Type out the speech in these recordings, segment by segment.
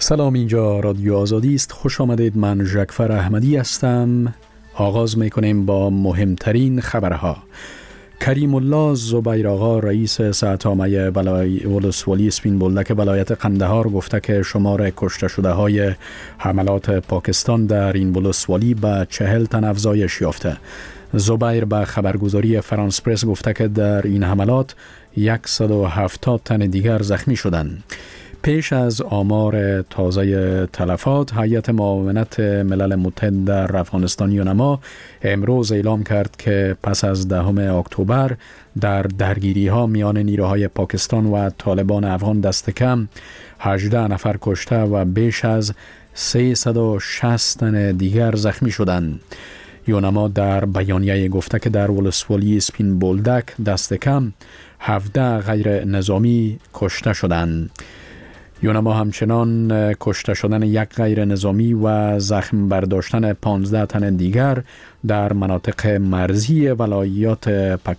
سلام، اینجا رادیو آزادی است. خوش آمدید. من ژکفر احمدی هستم. آغاز میکنیم با مهمترین خبرها. کریم الله زبیر آقا رئیس ساعتنامه ولسوالی سپین بولدک ولایت قندهار گفته که شمار کشته شده های حملات پاکستان در این ولسوالی به 40 تن افزایش یافته. زبیر به خبرگزاری فرانس پرس گفته که در این حملات 170 تن دیگر زخمی شدند. پیش از آمار تازه تلفات، هیئت معاونت ملل متحد در افغانستان یونما امروز اعلام کرد که پس از 10 اکتبر در درگیری ها میان نیروهای پاکستان و طالبان افغان دست کم 18 نفر کشته و بیش از 360 تن دیگر زخمی شدند. یونما در بیانیه گفته که در ولسوالی سپین بولدک دست کم 17 غیر نظامی کشته شدند. یونما همچنان کشته شدن یک غیر نظامی و زخم برداشتن 15 تن دیگر در مناطق مرزی ولایات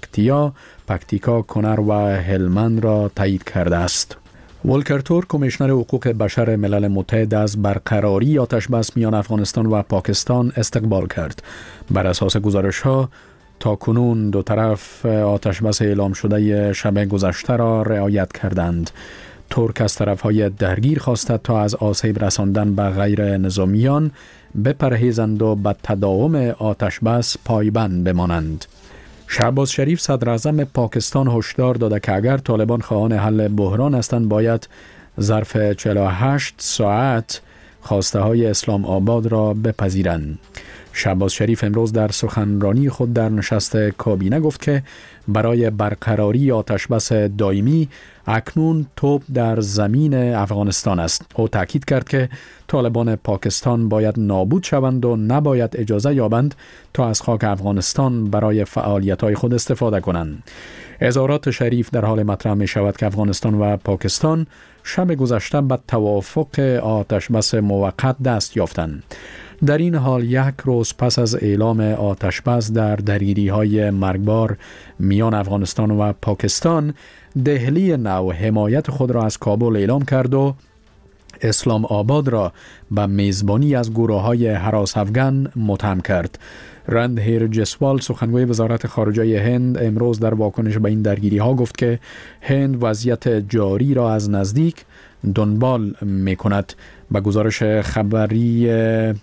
پکتیکا، کنر و هلمند را تایید کرده است. ولکر تورک، کمیشنر حقوق بشر ملل متحد، از برقراری آتشبس میان افغانستان و پاکستان استقبال کرد. بر اساس گزارش‌ها تا کنون دو طرف آتشبس اعلام شده شب گذشته را رعایت کردند. ترک از طرف‌های درگیر خواست تا از آسیب رساندن به غیر نظامیان بپرهیزند و به تداوم آتشبس پایبند بمانند. شهباز شریف، صدر اعظم پاکستان، هشدار داده که اگر طالبان خواهان حل بحران هستند باید ظرف 48 ساعت خواسته های اسلام آباد را بپذیرند. شهباز شریف امروز در سخنرانی خود در نشست کابینه گفت که برای برقراری آتشبس دائمی اکنون توپ در زمین افغانستان است. او تاکید کرد که طالبان پاکستان باید نابود شوند و نباید اجازه یابند تا از خاک افغانستان برای فعالیت‌های خود استفاده کنند. اظهارات شریف در حال مطرح می شود که افغانستان و پاکستان شب گذشته به توافق آتشبس موقت دست یافتند. در این حال یک روز پس از اعلام آتشبس در درگیری‌های مرگبار میان افغانستان و پاکستان، دهلی نو حمایت خود را از کابل اعلام کرد و اسلام آباد را به میزبانی از گروه‌های هراس افغان متهم کرد. رندهیر جسوال، سخنگوی وزارت خارجه هند، امروز در واکنش به این درگیری‌ها گفت که هند وضعیت جاری را از نزدیک دنبال می‌کند. به گزارش خبری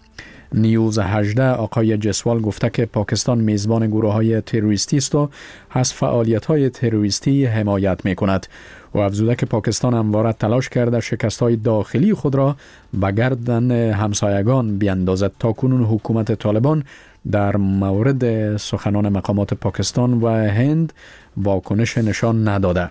نیوز 18 آقای جسوال گفته که پاکستان میزبان گروه‌های تروریستی است و از فعالیت‌های تروریستی حمایت می‌کند. و افزوده که پاکستان همواره تلاش کرده شکست‌های داخلی خود را به گردن همسایگان بیاندازد. تاکنون حکومت طالبان در مورد سخنان مقامات پاکستان و هند واکنش نشان نداده.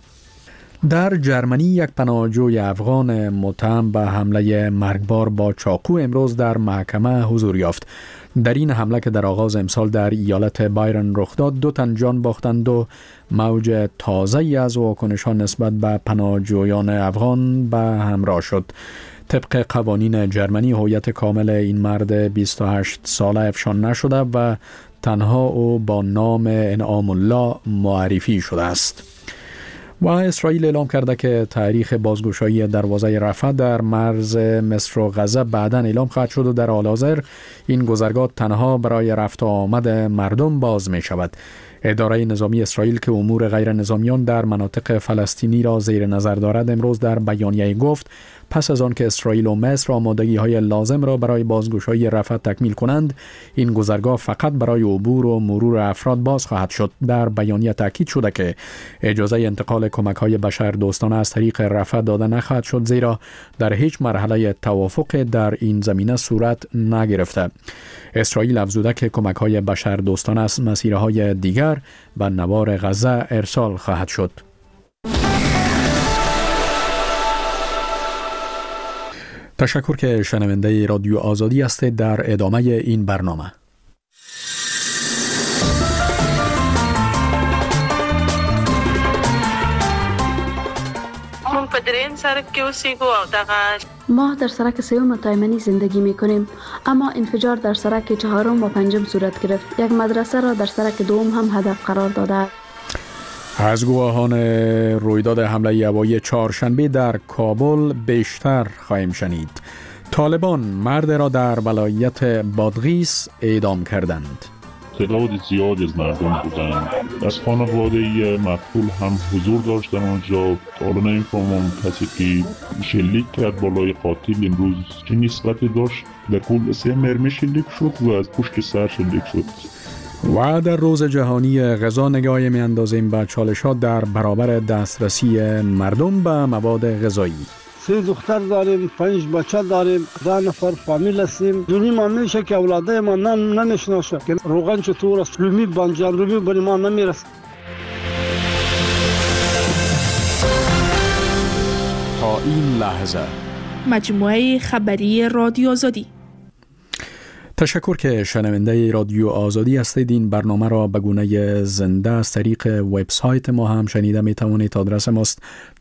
در جرمنی یک پناهجوی افغان متهم به حمله مرگبار با چاقو امروز در محکمه حضور یافت. در این حمله که در آغاز امسال در ایالت بایرن رخ داد، 2 تن جان باختند و موج تازه‌ای از واکنش‌ها نسبت به پناهجویان افغان به همراه شد. طبق قوانین جرمنی هویت کامل این مرد 28 ساله افشان نشده و تنها او با نام انعام الله معرفی شده است. و اسرائیل اعلام کرده که تاریخ بازگشایی دروازه رفح در مرز مصر و غزه بعداً اعلام خواهد شد و در حال حاضر این گذرگاه تنها برای رفت و آمد مردم باز می شود. اداره نظامی اسرائیل که امور غیر نظامیان در مناطق فلسطینی را زیر نظر دارد امروز در بیانیه گفت پس از آن که اسرائیل و مصر آمادگی‌های لازم را برای بازگشایی رفح تکمیل کنند، این گذرگاه فقط برای عبور و مرور افراد باز خواهد شد. در بیانیه تاکید شده که اجازه انتقال کمک‌های بشردوستانه از طریق رفح داده نخواهد شد، زیرا در هیچ مرحله توافق در این زمینه صورت نگرفته. اسرائیل افزوده که کمک‌های بشردوستانه از مسیرهای دیگر به نوار غزه ارسال خواهد شد. تشکر که شنونده رادیو آزادی هستید. در ادامه این برنامه ما در سرک سیوم تایمنی زندگی می کنیم، اما انفجار در سرک 4 و 5 صورت گرفت. یک مدرسه را در سرک 2 هم هدف قرار داده. از گواهان رویداد حمله هوایی چهارشنبه در کابل بیشتر خواهیم شنید. طالبان مرد را در ولایت بادغیس اعدام کردند. تعداد زیادی از مردم بودند. از خانواده مقتول هم حضور داشتن آنجا. حالا نمی‌فهمم کسی که شلیک کرد بالای قاتل امروز چه نسبتی داشت. در کل 3 مرمی شلیک شد و از پشت سر شلیک شد. و در روز جهانی غذا نگاهی می‌اندازیم به چالش‌ها در برابر دسترسی مردم به مواد غذایی. 3 دختر داریم، 5 بچه داریم، 10 نفر فامیل هستیم. دونی ما میشه که اولاده ما نمیشناسه که روغن چطور است، رومی بانجان رومی بری ما نمیرسه. تا این لحظه مجموعه خبری رادیو آزادی. تشکر که شنونده رادیو آزادی هستید. این برنامه را به گونه زنده از طریق وبسایت ما هم شنیده می توانید. آدرس ماست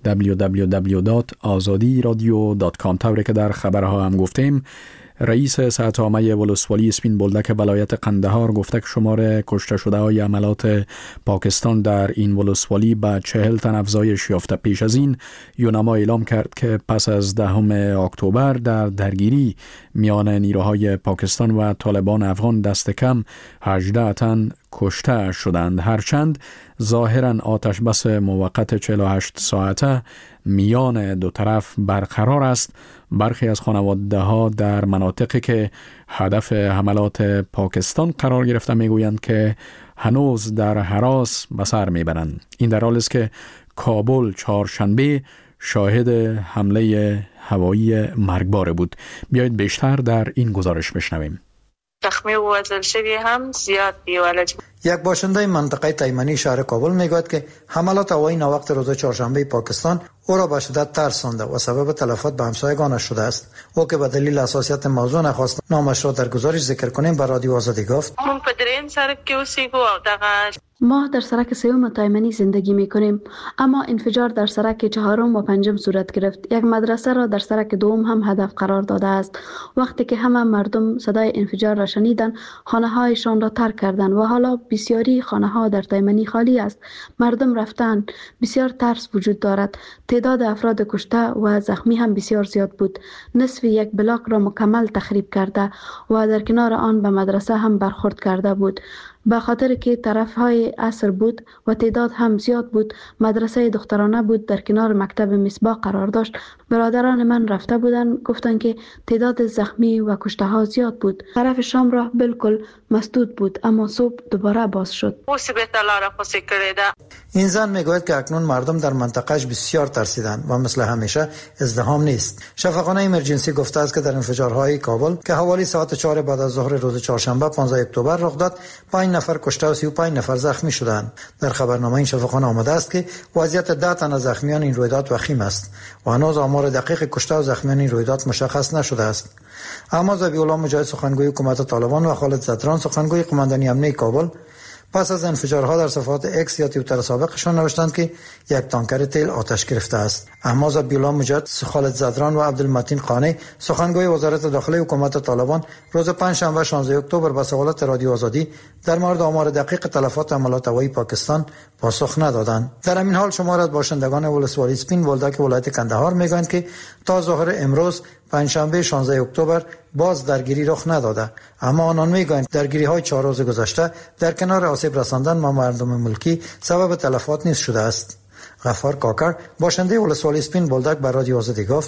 www.azadiradio.com. طوری که در خبرها هم گفتیم، رئیس ساتامه ولسوالی سپین بولدک ولایت قندهار گفته که شمار کشته شده های عملات پاکستان در این ولسوالی به 40 تن افزایش یافته. پیش از این یونما اعلام کرد که پس از 10 اکتبر در درگیری میان نیروهای پاکستان و طالبان افغان دست کم 18 تن کشته شدند. هرچند ظاهراً آتش بس موقت 48 ساعته میان دو طرف برقرار است، برخی از خانواده ها در مناطقی که هدف حملات پاکستان قرار گرفته میگویند که هنوز در هراس به سر میبرند. این در حالی است که کابل چهارشنبه شاهد حمله هوایی مرگبار بود. بیایید بیشتر در این گزارش بشنویم. زخمی و وزل شوی هم زیاد بیوالج. یک باشنده منطقه تایمنی شهر کابل میگوید که حملات هوایی ناوقت روز چهارشنبه پاکستان او را به شدت ترسانده و سبب تلفات به همسایگانش شده است. او که به دلیل حساسیت موضوع نخواست نامش را در گزارش ذکر کنیم به رادیو آزادی گفت: من پدرین سرک که اوسیگو او دقیق ما در سرک 3 تایمنی زندگی می کنیم، اما انفجار در سرک 4 و 5 صورت گرفت. یک مدرسه را در سرک 2 هم هدف قرار داده است. وقتی که همه مردم صدای انفجار را شنیدن، خانه هایشان را ترک کردند و حالا بسیاری خانه ها در تایمنی خالی است. مردم رفتن. بسیار ترس وجود دارد. تعداد افراد کشته و زخمی هم بسیار زیاد بود. نصف یک بلاک را مکمل تخریب کرده و در کنار آن به مدرسه هم برخورد کرده بود. به خاطر که طرفهای عصر بود و تعداد هم زیاد بود، مدرسه دخترانه بود، در کنار مکتب مصباح قرار داشت. برادران من رفته بودند، گفتند که تعداد زخمی و کشته ها زیاد بود. طرف شام راه بالکل مسدود بود، اما صبح دوباره باز شد. این زن میگوید که اکنون مردم در منطقهش بسیار ترسیدند و مثل همیشه ازدحام نیست. شفاخانه ایمرجنسی گفته است که در انفجارهای کابل که حوالی ساعت 4 بعد از ظهر روز چهارشنبه 15 اکتبر رخ داد، 5 نفر کشته و 35 نفر زخمی شدند. در خبرنامه این شفاخانه آمده است که وضعیت 10 تن از زخمیان این رویداد وخیم است و هنوز آمار دقیق کشته و زخمیان این رویداد مشخص نشده است. اما ذبیح الله مجاهد سخنگوی حکومت طالبان و خالد زدران سخنگوی قماندانی امنیه کابل پس از انفجارها در صفحات اکس یا توییتر سابقشان نوشتند که یک تانکر تیل آتش گرفته است. اما ذبیح الله مجاهد، خالد زدران و عبدالمتین قانی سخنگوی وزارت داخلی حکومت طالبان روز پنجشنبه 16 اکتبر به سوالات رادیو آزادی در مورد آمار دقیق تلفات حملات هوایی پاکستان پاسخ ندادند. در همین حال شمار از باشندگان ولسوالی سپین بولدک ولایت قندهار میگویند که تا ظهر امروز پنجشنبه 16 اکتبر باز درگیری رخ نداده، اما آنان میگویند درگیری های 4 روز گذشته در کنار آسیب رساندن به مردم ملکی سبب تلفات نیز شده است. غفار کاکر باشنده ولسوالی سپین بولدک به رادیو آزادی گفت: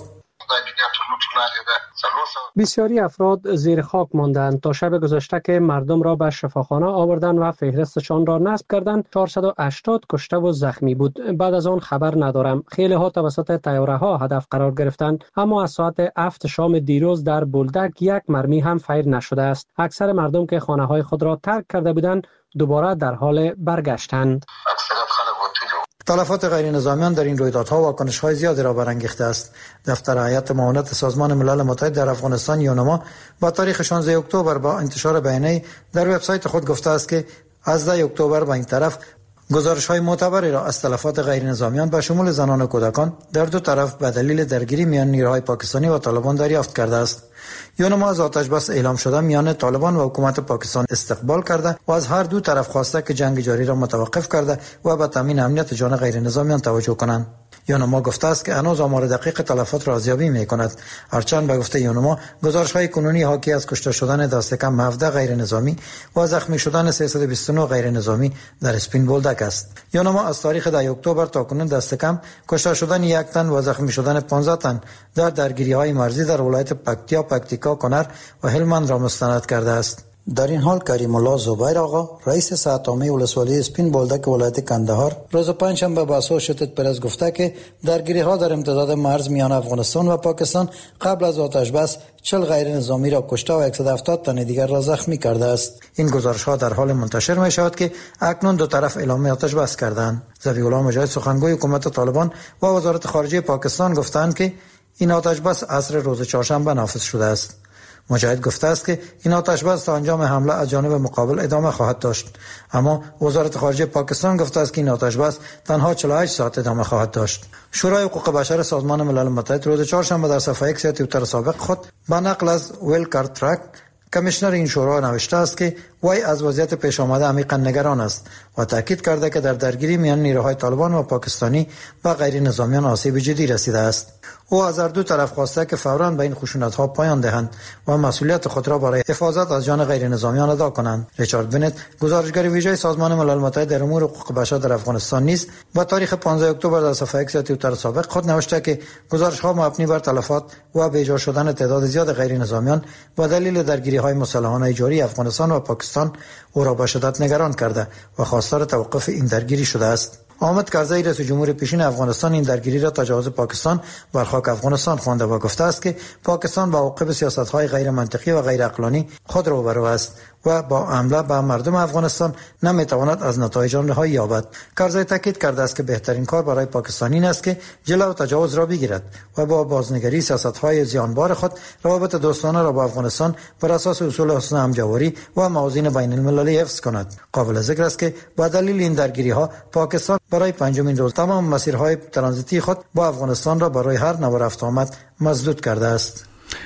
بسیاری افراد زیر خاک ماندند. تا شب گذشته که مردم را به شفاخانه آوردند و فهرستشان را نصب کردند، 480 کشته و زخمی بود. بعد از آن خبر ندارم. خیلی ها توسط طیاره ها هدف قرار گرفتند، اما از ساعت 7 شام دیروز در بولدک یک مرمی هم فیر نشده است. اکثر مردم که خانه های خود را ترک کرده بودند دوباره در حال برگشتند. تلفات غیر نظامیان در این رویدادها واکنش‌های زیادی را برانگیخته است. دفتر هیئت معاونت سازمان ملل متحد در افغانستان یونما با تاریخ 16 اکتبر با انتشار بیانیه‌ای در وبسایت خود گفته است که از 10 اکتبر به این طرف گزارش‌های معتبری را از تلفات غیر نظامیان به شمول زنان و کودکان در دو طرف به دلیل درگیری میان نیروهای پاکستانی و طالبان دریافت کرده است. یونما از آتش بس اعلام شده میان طالبان و حکومت پاکستان استقبال کرده و از هر دو طرف خواسته که جنگ جاری را متوقف کرده و به تامین امنیت جان غیر نظامیان توجه کنند. یونما گفته است که هنوز آمار دقیق تلفات را ارزیابی می‌کند. هرچند به گفته یونما گزارش‌های کنونی حاکی از کشته شدن دست کم 17 غیر نظامی و زخمی شدن 329 غیر نظامی در اسپین بولدک است. یونما از تاریخ 10 اکتبر تا کنون دست کم کشته شدن 1 تن و زخمی شدن 15 تن در درگیری‌های مرزی در ولایت پکتیا، پکتیکا، کنر و هلمند را مستند کرده است. در این حال کریم الله زبیر آقا رئیس ساعتنامه ولسوالی اسپین بولدک ولایت کندهار روز پنجشنبه به اسوشیتد پرس گفته که درگیری‌ها در امتداد مرز میان افغانستان و پاکستان قبل از آتش بس 40 غیر نظامی را کشته و 170 تن دیگر را زخمی کرده است. این گزارش‌ها در حال منتشر می‌شود که اکنون دو طرف اعلام آتش بس کردند. ذبیح‌الله مجاهد سخنگوی حکومت طالبان و وزارت خارجه پاکستان گفتند که این آتش بس عصر روز چهارشنبه نافذ شده است. مجاهد گفته است که این آتش بس تا انجام حمله از جانب مقابل ادامه خواهد داشت، اما وزارت خارجه پاکستان گفته است که این آتش بس تنها 48 ساعت ادامه خواهد داشت. شورای حقوق بشر سازمان ملل متحد روز چهارشنبه در صفحه ایکس توییتر سابق خود به نقل از ویل کارترک کمیشنر این شورا نوشته است که وی از وضعیت پیش آمده عمیقا نگران است و تاکید کرده که در درگیری میان نیروهای طالبان و پاکستانی و غیر نظامیان آسیب جدی رسیده است. او از هر دو طرف خواسته که فوراً به این خشونت‌ها پایان دهند و مسئولیت خود را برای حفاظت از جان غیر نظامیان ادا کنند. ریچارد بنت، گزارشگر ویژه سازمان ملل متحد در امور حقوق بشر در افغانستان نیز با تاریخ 15 اکتبر در صفحه ایکس توییتر سابق خود نوشته که گزارش‌ها مبنی بر تلفات و بی‌جا شدن تعداد زیاد غیر نظامیان و دلیل درگیری‌های مسلحانه جاری افغانستان و پاکستان او را به شدت نگران کرده و خواستار توقف این درگیری شده است. حامد کرزی رئیس جمهور پیشین افغانستان این درگیری را تجاوز پاکستان بر خاک افغانستان خوانده و گفته است که پاکستان با عواقب سیاست‌های غیر منطقی و غیر عقلانی خود را روبرو است و با حمله به مردم افغانستان نمیتواند از نتایج آن رهایی یابد. کرزی تاکید کرده است که بهترین کار برای پاکستان این است که جلو تجاوز را بگیرد و با بازنگری سیاست‌های زیانبار خود روابط دوستانه را با افغانستان بر اساس اصول حسن همجواری و موازین بین المللی حفظ کند. قابل ذکر است که با دلیل این درگیری‌ها پاکستان برای پنجمین روز تمام مسیرهای ترانزیتی خود با افغانستان را برای هر نوع رفت آمد مسدود کرده است.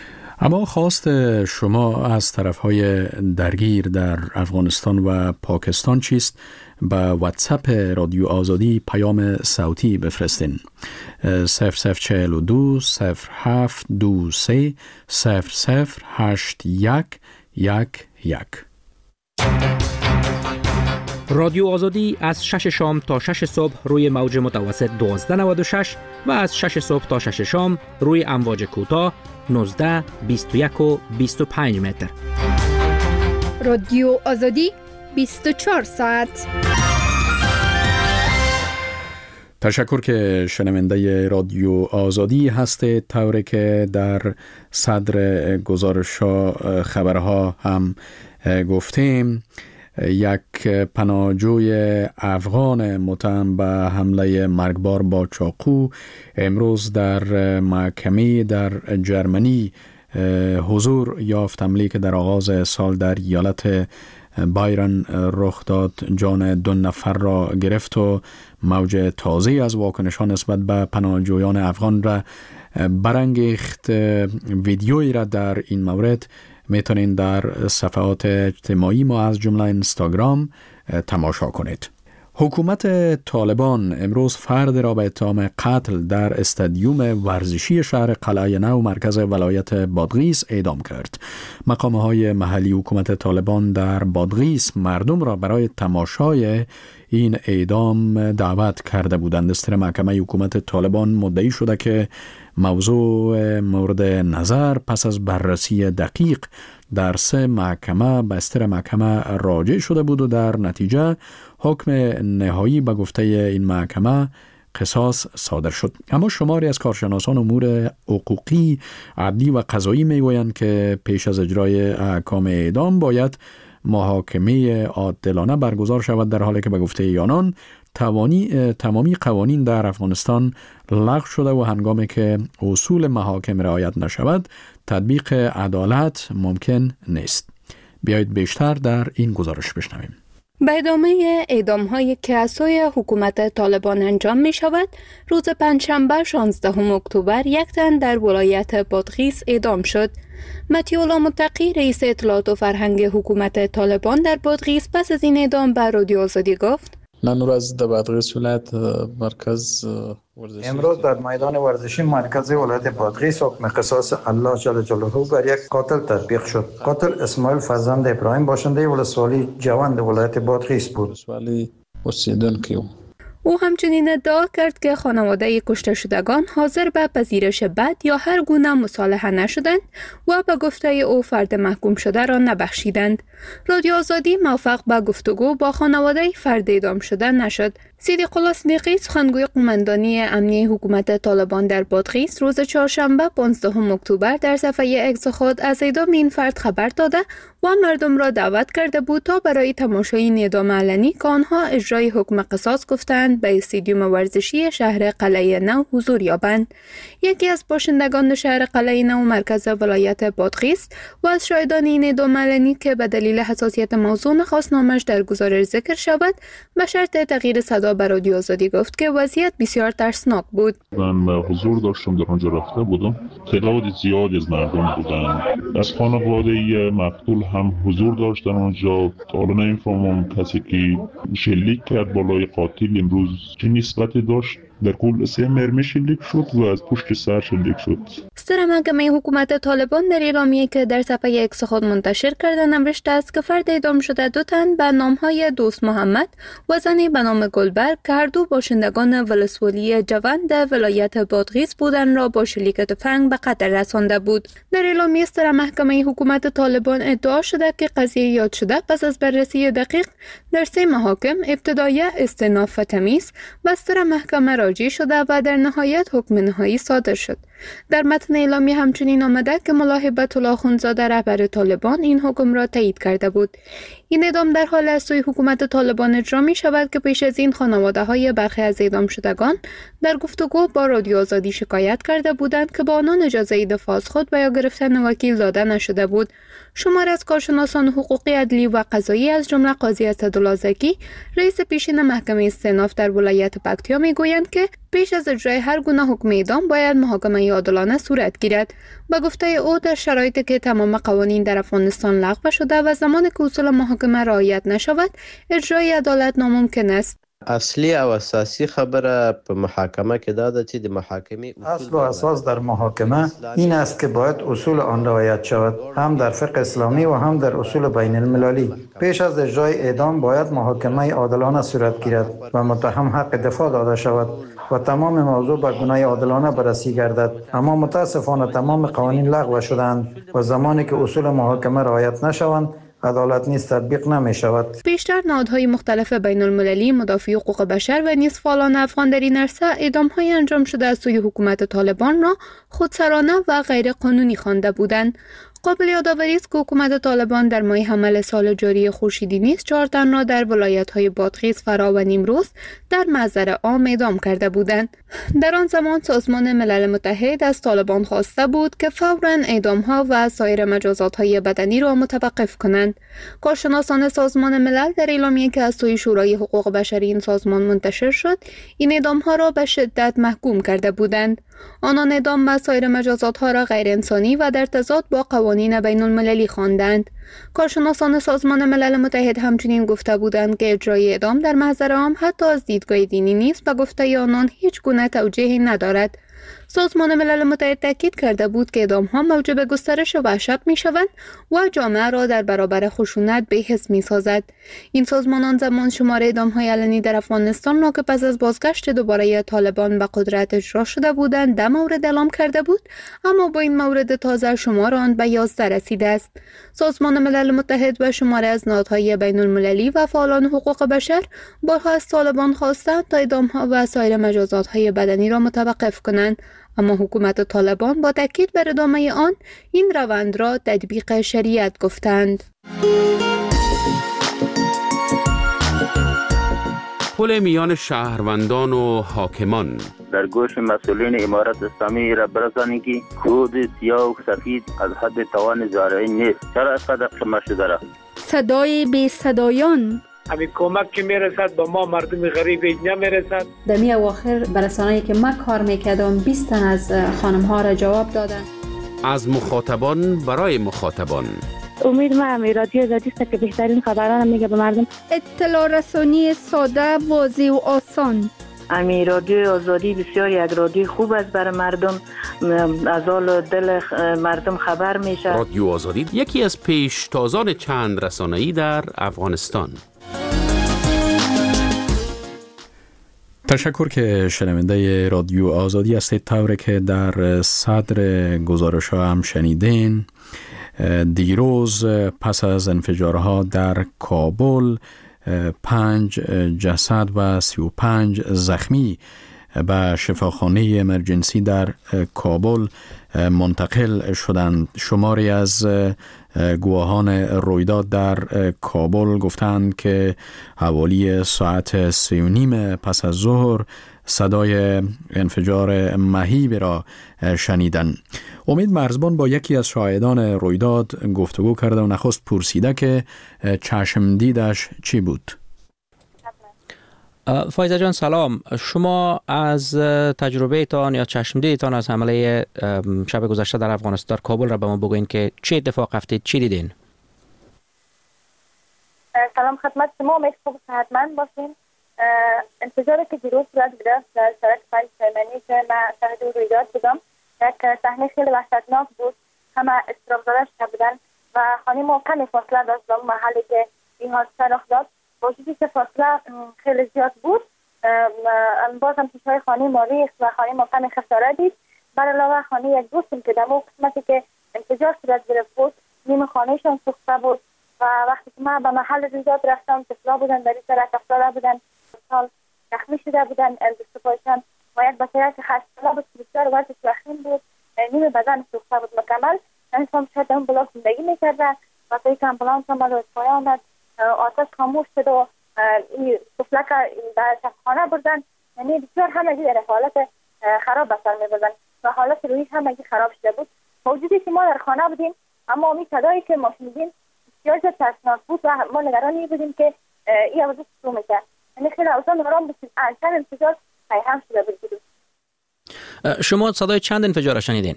اما خواست شما از طرفهای درگیر در افغانستان و پاکستان چیست؟ به واتساپ رادیو آزادی پیام صوتی بفرستین 0042 0723 008111. رادیو آزادی از 6 شام تا 6 صبح روی موج متوسط 1296 و از 6 صبح تا 6 شام روی امواج کوتاه 19، 21 و 25 متر. رادیو آزادی 24 ساعت. تشکر که شنونده رادیو آزادی هستید، طوری که در صدر گزارش خبرها هم گفتیم. یک پناهجوی افغان متهم به حمله مرگبار با چاقو امروز در محکمه در جرمنی حضور یافت. حمله که در آغاز سال در ایالت بایرن رخ داد جان 2 نفر را گرفت و موج تازه از واکنش‌ها نسبت به پناهجویان افغان را برانگیخت. ویدیویی را در این مورد میتونین در صفحات اجتماعی ما از جمله اینستاگرام تماشا کنید. حکومت طالبان امروز فرد را به اتهام قتل در استادیوم ورزشی شهر قلعه نو مرکز ولایت بادغیس اعدام کرد. مقام‌های محلی حکومت طالبان در بادغیس مردم را برای تماشای این اعدام دعوت کرده بودند. دستور محکمه حکومت طالبان مدعی شده که موضوع مورد نظر پس از بررسی دقیق در 3 محکمه به دستور محکمه راجع شده بود و در نتیجه حکم نهایی به گفته این محکمه قصاص صادر شد. اما شماری از کارشناسان امور حقوقی، عدلی و قضایی میگویند که پیش از اجرای احکام اعدام باید محاکمه عادلانه برگزار شود، در حالی که به گفته آنان تمامی قوانین در افغانستان لغو شده و هنگامی که اصول محاکم رعایت نشود تطبیق عدالت ممکن نیست. بیایید بیشتر در این گزارش بشنویم. به ادامه اعدام‌هایی که از سوی حکومت طالبان انجام می شود، روز پنجشنبه 16 اکتبر 1 تن در ولایت بادغیس اعدام شد. مطیع متقی رئیس اطلاعات و فرهنگ حکومت طالبان در بادغیس پس از این اعدام به رادیو آزادی گفت: نن ورځ د بادغیس ولایت مرکز ورزشی امروز در میدان ورزشی مرکز ولایت بادغیس حکم قصاص الله جل جلاله بر یک قاتل تطبیق شد. قاتل اسماعیل فرزند ابراهیم باشنده ولسوالی جوند ولایت بادغیس بود. ولسوالی اوسیدونکی و او همچنین ادعا کرد که خانواده کشته شدگان حاضر به پذیرش بد یا هر گونه مصالحه نشدند و به گفته او فرد محکوم شده را نبخشیدند. رادیو آزادی موفق به گفتگو با خانواده فرد اعدام شده نشد. صدیق الله صدیقی سخنگوی قماندانی امنیه حکومت طالبان در بادغیس روز چهارشنبه 15 اکتبر در صفحه اکس خود از اعدام این فرد خبر داده و مردم را دعوت کرده بود تا برای تماشای این اعدام علنی که آنها اجرای حکم قصاص گفتند به استادیوم ورزشی شهر قلعه نو حضور یابند. یکی از باشندگان شهر قلعه نو مرکز ولایت بادغیس و از شاهدان این اعدام علنی که به دلیل حساسیت موضوع نخواست نامش در گزارش ذکر شود به شرط تغییر صدا به رادیو آزادی گفت که وضعیت بسیار ترسناک بود. من حضور داشتم، در آنجا رفته بودم. تعداد زیادی از مردم بودند. از خانواده مقتول هم حضور داشتن آنجا. حالا نمی‌فهمم کسی که شلیک کرد بالای قاتل امروز چه نسبتی داشت. در کل 3 مرمی شلیک شد و از پشت سر شلیک شد. ستر محکمه حکومت طالبان در اعلامیه‌ای که در صفحه اکس خود منتشر کرده نوشته است که فرد اعدام شده 2 تن به نام‌های دوست محمد و زنی به نام گلبرگ که هر دو باشندگان ولسوالی جوند ولایت بادغیس بودند را با شلیک تفنگ به قتل رسانده بود. در اعلامیه ستر محکمه حکومت طالبان ادعا شده که قضیه یاد شده پس از بررسی دقیق در 3 محاکم ابتدایی استئناف و تمیز و ستر محکمه راجع شده و در نهایت حکم نهایی صادر شد. در متن اعلامیه همچنین آمده که ملا هبت الله اخوندزاده رهبر طالبان این حکم را تایید کرده بود. این اعدام در حال از سوی حکومت طالبان اجرا می شود که پیش از این خانواده های برخی از اعدام شدگان در گفتگو با رادیو آزادی شکایت کرده بودند که با آنان اجازه دفاع از خود و یا گرفتن وکیل داده نشده بود. شمار از کارشناسان حقوقی عدلی و قضایی از جمله قاضی اسدالله زکی رئیس پیشین محکمه استئناف در ولایت پکتیا میگویند که پیش از اجرای هر گونه حکم اعدام باید محاکمه عادلانه صورت گیرد. به گفته او در شرایطی که تمام قوانین در افغانستان لغو شده و زمانی که اصول محاکمه رعایت نشود اجرای عدالت ناممکن است. اصلی او اساسی خبره په محاکمه کې دا ده چې د محاکمه اصل و اساس در محاکمه این است که باید اصول آن رعایت شود، هم در فقه اسلامی و هم در اصول بین المللی. پیش از اجرای اعدام باید محاکمه عادلانه صورت گیرد و متهم حق دفاع داده شود و تمام موضوع به گونه عادلانه بررسی گردد. اما متاسفانه تمام قوانین لغو شدند و زمانی که اصول محاکمه رعایت نشوند عدالت نیز تطبیق نمی شود. بیشتر نهادهای مختلف بین المللی مدافع حقوق بشر و نیز فعالان افغان در این عرصه اعدام‌های انجام شده از سوی حکومت طالبان را خودسرانه و غیر قانونی خوانده بودند. قابل یادآوری است که حکومت طالبان در ماه حمل سال جاری خورشیدی نیز 4 تن را در ولایت‌های بادغیس، فرا و نیمروز در محضر عام اعدام کرده بودند. در آن زمان سازمان ملل متحد از طالبان خواسته بود که فوراً اعدام‌ها و سایر مجازات‌های بدنی را متوقف کنند. کارشناسان سازمان ملل در اعلامیه‌ای که از سوی شورای حقوق بشری این سازمان منتشر شد، این اعدام‌ها را به شدت محکوم کرده بودند. آنان اعدام و سایر مجازات‌ها را غیر انسانی و در تضاد با قوانین بین المللی خواندند. کارشناسان سازمان ملل متحد همچنین گفته بودند که اجرای اعدام در محضر عام حتی از دیدگاه دینی نیست و گفته آنان هیچ گونه توجیهی ندارد. سازمان ملل متحد تاکید کرده بود که اعدام‌ها موجب گسترش وحشت می‌شوند و جامعه را در برابر خشونت بی‌حس می‌سازد. این سازمان آن زمان شمار اعدام‌های علنی در افغانستان را که پس از بازگشت دوباره طالبان به قدرت اجرا شده بودند 10 مورد اعلام کرده بود، اما با این مورد تازه شمار آن به 11 رسیده است. سازمان ملل متحد و شماری از نهادهای بین‌المللی و فعالان حقوق بشر بارها از طالبان خواستند تا اعدام‌ها و سایر مجازات‌های بدنی را متوقف کنند، اما حکومت طالبان با تاکید بر ادامه آن این روند را تطبیق شریعت گفتند. پل میان شهروندان و حاکمان در گوش مسئولین امارت اسلامی را برسانید که خود سیاه و سفید از حد توان زارعی نیست. چرا اینقدر شما شده را؟ صدای بی صدایان همین کمک که میرسد با ما مردم غریب اینجا میرسد. در می اواخر برسانه‌ای که من کار میکردم 20 تن از خانم ها را جواب دادن. از مخاطبان برای مخاطبان امید ما رادیو آزادی است که بهترین خبران میگه به مردم. اطلاع رسانی ساده، واضح و آسان. امی رادیو آزادی بسیار یک رادیو خوب است برای مردم، از حال دل مردم خبر میشه. رادیو آزادی یکی از پیشتازان چند رسانه‌ای در افغانستان. تشکر که شنونده رادیو آزادی هستید. طوری که در صدر گزارش ها هم شنیدین، دیروز پس از انفجارها در کابل 5 جسد و 35 زخمی به شفاخانه امرجنسی در کابل منتقل شدند. شماری از گواهان رویداد در کابل گفتند که حوالی ساعت 3:30 پس از ظهر صدای انفجار مهیبی را شنیدند. امید مرزبان با یکی از شاهدان رویداد گفتگو کرده و نخست پرسیده که چشم دیدش چی بود. فایزه جان سلام، شما از تجربه تان یا چشم دیدتان از حمله شب گذشته در افغانستان در کابل را به ما بگوین که چه اتفاق افتاد، چی دیدین؟ سلام خدمت شما، امید خوب صحتمند باشین. انفجاری که دیروز صورت گرفت در سرک 5 تایمنی که من شاهد رویداد بودم، یک صحنه خیلی وحشتناک بود. همه اضطراب زده شده بودن و خانه ما کمی فاصله داشت با محلی که این حادثه رخ داد. با وجودی که فاصله خیلی زیاد بود، باز هم پیش‌های خانه ما ریخت و خانه ما کمی خسارت دید. بر علاوه خانه یک دوستم که در اون قسمتی که انفجار صورت گرفت بود، نیم خانهشان سوخته بود و وقتی که من به محل رویداد رفتم، طفلا بودن در این سرک، افتاده بودن، سال زخمی شده بودن دست و پایشان و یک بچه که 8 ساله بود که بسیار وضعش وخیم بود، نیم بدن سوخته بود مکمل. انسان شاید اون بلاک زندگی میکرده و تا یک امبولانس هم از پایان آمد، آتش خاموش شد و این طفلک در شفاخانه بردن. یعنی بسیار همگی در حالت خراب به سر میبردن و حالت رویش همگی خراب شده بود. با وجودی که ما در خانه بودیم، اما امی صدایی که ما شنیدیم بسیار ترسناک بود و ما نگران بودیم که این آواز شروع میشه. یعنی خیلی اوضاع نارام بود. چند انفجار هم شده بود. شما صدای چند انفجار شنیدین؟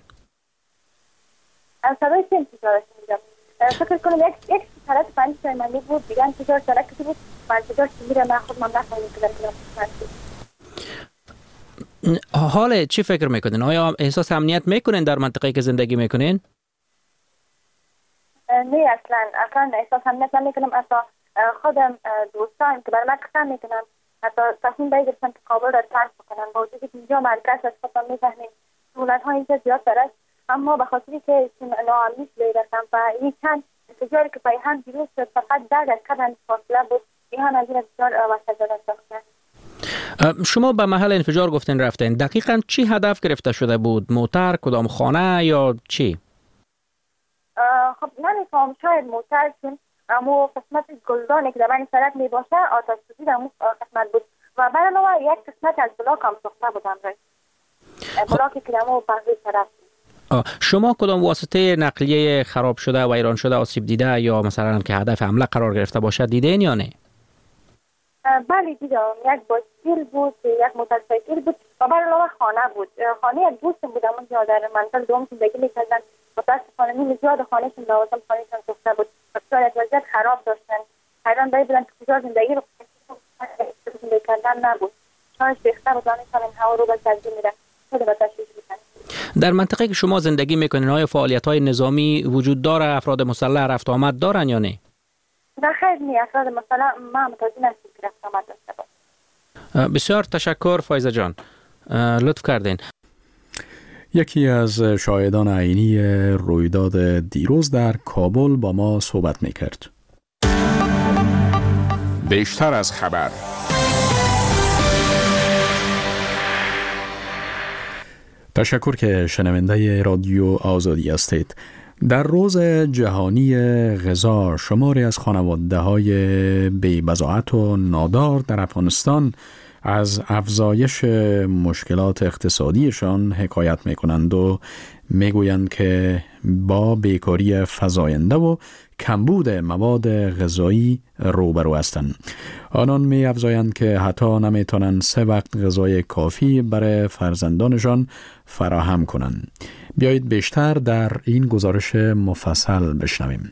صدای 3 انفجار شنیدم. فکر کنم یک سرک 5 تایمنی بود، دیگه انفجار سرکی بود و انفجار میره من خودم نفهمیدم که در کنم. حال چی فکر میکنین؟ آیا احساس امنیت میکنین در منطقه‌ای که زندگی میکنین؟ نه اصلا احساس امنیت نمیکنم. اصلا خودم دوستان که برای من قسم میکنن حتی تصمیم بگیرن که کابل را ترک بکنن، با وجودی که اینجا مرکز است خودم میفهمیم سهولت‌ها اینجا زیاد داره، اما به خاطری که ناامنی شدم و این چند انفجاری که پای هم دیروز شد فقط 10 دقیقه فاصله بود، این هم از این بسیار وحشت‌زده ساختن. شما به محل انفجار گفتین رفتین، دقیقاً چی هدف گرفته شده بود؟ موتر، کدام خانه یا چی؟ خب نمیفهم، شاید موتر، چون اما قسمت گلدانی که در بین سرک می باشه آتش سوزی در اون قسمت بود و بر علاوه یک قسمت از بلاک هم سوخته بود. بلاکی که در اون پهلوی سرک. شما کدام واسطه نقلیه خراب شده و ویران شده آسیب دیده یا مثلا که هدف حمله قرار گرفته باشه دیدین یا نه؟ بله دیدم، یک بایسکل بود، یک موتورسایکل بود و بر علاوه خانه بود. خانه یک دوستم بود اونجا در منطقه دوم زندگی می‌کردن. متأسفانه نیم زیاد خانهشون لوازم خانهشون سوخته بود. بسیار وضعیت خراب داشتن. حیران بودن که کجا زندگی رو کردن نبود. شاید بهتر بود دانشان این هوا رو به تجزیه میره. خیلی به تشویش میکنه. در منطقه که شما زندگی میکنین آیا فعالیت‌های نظامی وجود داره؟ افراد مسلح رفت آمد دارن یا نه؟ در خیر نه، افراد مسلح ما متوجه نشدیم که رفت آمد داشته باشه. بسیار تشکر فایزه جان، لطف کردین. یکی از شاهدان عینی رویداد دیروز در کابل با ما صحبت میکرد. بیشتر از خبر. تشکر که شنونده رادیو آزادی هستید. در روز جهانی غذا شماری از خانواده‌های بی‌بضاعت و نادار در افغانستان از افزایش مشکلات اقتصادیشان حکایت می‌کنند و می‌گویند که با بیکاری فزاینده و کمبود مواد غذایی روبرو هستند. آنان می‌افزایند که حتی نمی‌توانند 3 وقت غذای کافی برای فرزندانشان فراهم کنند. بیایید بیشتر در این گزارش مفصل بشنویم.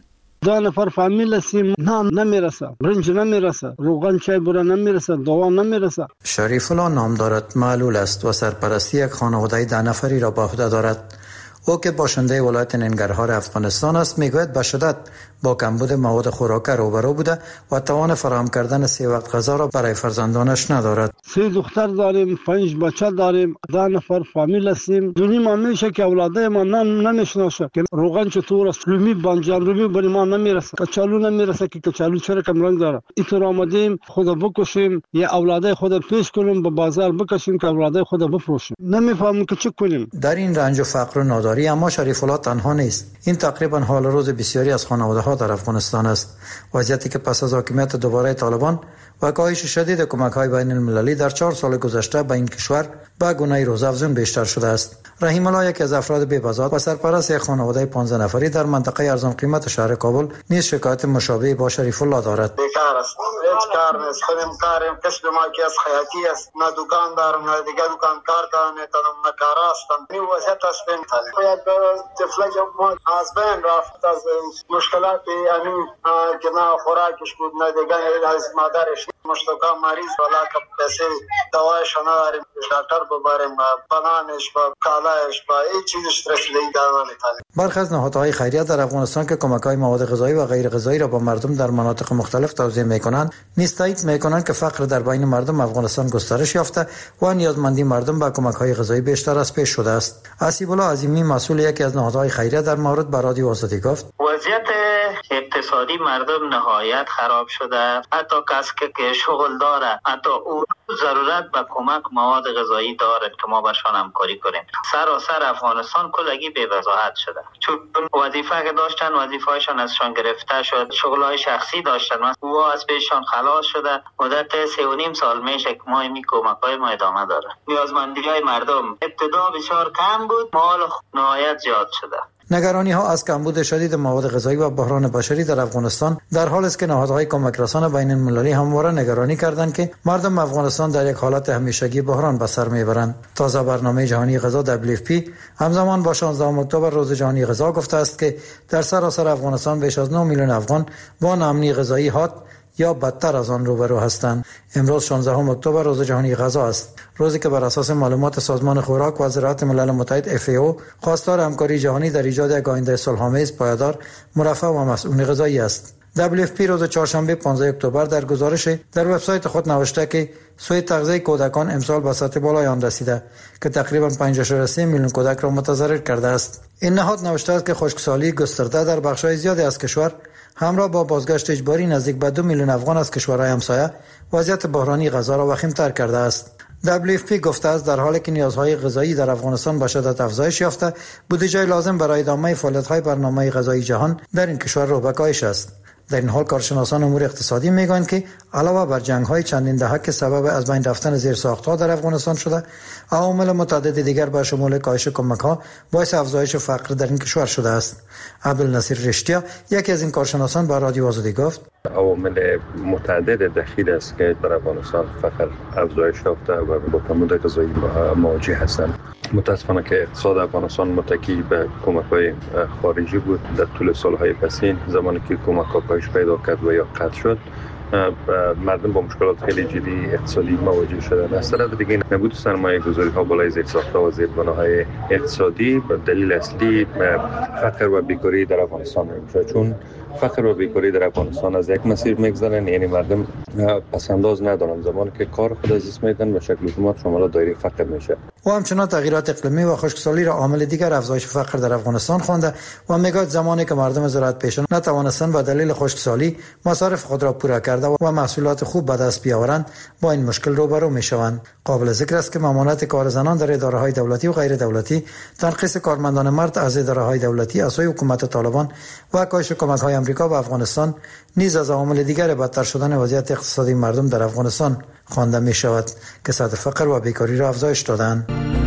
2 نفر فامیل هستیم، نان نمیرسه، برنج نمیرسه، روغن چای بوره نمیرسه، دوا نمیرسه. شریف الله نام دارد، معلول است و سرپرستی یک خانواده 10 نفری را به عهده دارد. او که باشنده ولایت ننگرهار افغانستان است میگوید به شدت با کمبود مواد خوراکی روبرو بوده و توان فراهم کردن 3 وقت غذا را برای فرزندانش ندارد. 3 دختر داریم، 5 بچه داریم، 10 نفر فامیل هستیم. دونی ما میشه که اولاده ما نمیشناسه که روغن چطور است، رومی بانجان رومی بری ما نمیرسه، کچالو نمیرسه که کچالو چرا کم رنگ داره. اینطور آمدیم خود بکشیم یا اولاده خود پیش کنیم به بازار بکشیم که اولاده خود بفروشیم. نمیفهمیم که چه کنیم. در این رنج و فقر و ناداری اما شریف الله تنها نیست. این تقریبا حال روز بسیاری از خانواده‌ها در افغانستان است. وضعیتی که پس از حاکمیت دوباره طالبان و کاهش شدید کمک‌های بین المللی در 4 سال گذشته به این کشور به گونه روزافزون بیشتر شده است. رحیم الله یکی از افراد بی‌بزاد و سرپرست یک خانواده 15 نفری در منطقه ارزان قیمت شهر کابل نیز شکایت مشابه با شریف الله دارد. بیکار است، هیچ کار نیست، خودم کارم، کسب ما که از حیاتی است، نه دکان دارم نه دیگه دکان کار کنم، نه کار هستم. این وضعیت است. باید طفلک ما از بین رفت از مشکلات یعنی که نه خوراکش بود نه دیگه از مادرش مشتاق مریض ولی که پیسه دوایش نداریم، دکتر ببریم، پناهش با کالایش با هیچ چیزش رسیدگی نداریم. برخی از نهادهای خیریه در افغانستان که کمک‌های مواد غذایی و غیر غذایی را به مردم در مناطق مختلف توزیع می‌کنند نیز تایید می‌کنند که فقر در بین مردم افغانستان گسترش یافته و نیازمندی مردم به کمک‌های غذایی بیشتر از پیش شده است. اسیب الله عظیمی مسئول یکی از نهادهای خیریه در مورد به رادیو آزادی گفت: وضعیت اقتصادی مردم نهایت خراب شده. حتی کسی که شغل داره حتی او ضرورت به کمک مواد غذایی دارد که ما باشان همکاری کنیم. سراسر افغانستان کلگی بی‌وضاحت شده، چون وظیفه که داشتن وظیفه‌شان ازشان گرفته شد، شغل‌های شخصی داشتن و از پیششان خلاص شده. مدت 3.5 سال میشه که ما این کمک‌های ما ادامه داره. نیازمندی‌های مردم ابتدا بسیار کم بود، حال نهایت زیاد شده. نگرانی ها از کمبود شدید مواد غذایی و بحران بشری در افغانستان در حالی است که نهادهای کمک رسان بین المللی همواره نگرانی کردند که مردم افغانستان در یک حالت همیشگی بحران به سر میبرند. تازه برنامه جهانی غذا WFP همزمان با 16 اکتبر روز جهانی غذا گفته است که در سراسر افغانستان بیش از 9 میلیون افغان با ناامنی غذایی حاد یا بدتر از آن روبرو هستند. امروز 16 اکتبر روز جهانی غذا است، روزی که بر اساس معلومات سازمان خوراک و زراعت ملل متحد FAO خواستار همکاری جهانی در ایجاد یک آینده صلح‌آمیز، پایدار، مرفه و مسئول غذایی است. WFP روز چهارشنبه 15 اکتبر در گزارش در وبسایت خود نوشته که سوی تغذیه کودکان امسال به سطح بالای آن رسیده که تقریبا 5.3 میلیون کودک را متضرر کرده است. این نهاد نوشته است که خشکسالی گسترده در بخش‌های زیادی از کشور همراه با بازگشت اجباری نزدیک به 2 میلیون افغان از کشورهای همسایه وضعیت بحرانی غذا را وخیم‌تر کرده است. WFP گفته است در حالی که نیازهای غذایی در افغانستان به شدت افزایش یافته، بودجه لازم برای ادامه فعالیت‌های برنامه غذایی جهان در این کشور رو به کاهش است. در این حال کارشناسان امور اقتصادی میگویند که علاوه بر جنگ‌های چندین دهه که سبب از بین رفتن زیرساخت‌ها در افغانستان شده، عوامل متعدد دیگر به شمول کاهش کمک‌ها باعث افزایش فقر در این کشور شده است. عبدالنصیر رشتیا یکی از این کارشناسان به رادیو آزادی گفت: عوامل متعدد دخیل است که در افغانستان فقر افزایش یافته و با کمبود غذایی مواجه هستند. متاسفانه که اقتصاد افغانستان متکی به کمک‌های خارجی بود در طول سال‌های پسین. زمانی که کمک‌ها کاهش پیدا کرد و یا قطع شد، مردم با مشکلات خیلی جدی اقتصادی مواجه شدند. از طرف دیگه نبود سرمایه‌گذاری‌ها بالای زیرساخت‌ها و زیربناهای اقتصادی به دلیل اصلی فقر و بیکاری در افغانستان میشه، چون فقر و بیکاری در افغانستان از یک مسیر میگذرن، یعنی مردم پسنداز ندارن. زمانی که کار خود از دست میدن به شکل اتومات شامل دایره فقر میشه. و همچنان تغییرات اقلیمی و خشکسالی را عامل دیگر افزایش فقر در افغانستان خوانده و میگوید زمانی که مردم زراعت پیشان نتوانستند به دلیل خشکسالی مصارف خود را پورا کرده و محصولات خوب به دست بیاورند، با این مشکل روبرو میشوند. قابل ذکر است که ممانعت کار زنان در اداره‌های دولتی و غیر دولتی، تنقیص کارمندان مرد از اداره‌های دولتی از سوی حکومت طالبان و کاهش کمک‌های آمریکا به افغانستان نیز از عوامل دیگر بدتر شدن وضعیت اقتصادی مردم در افغانستان خوانده می‌شود که سطح فقر و بیکاری را افزایش دادند.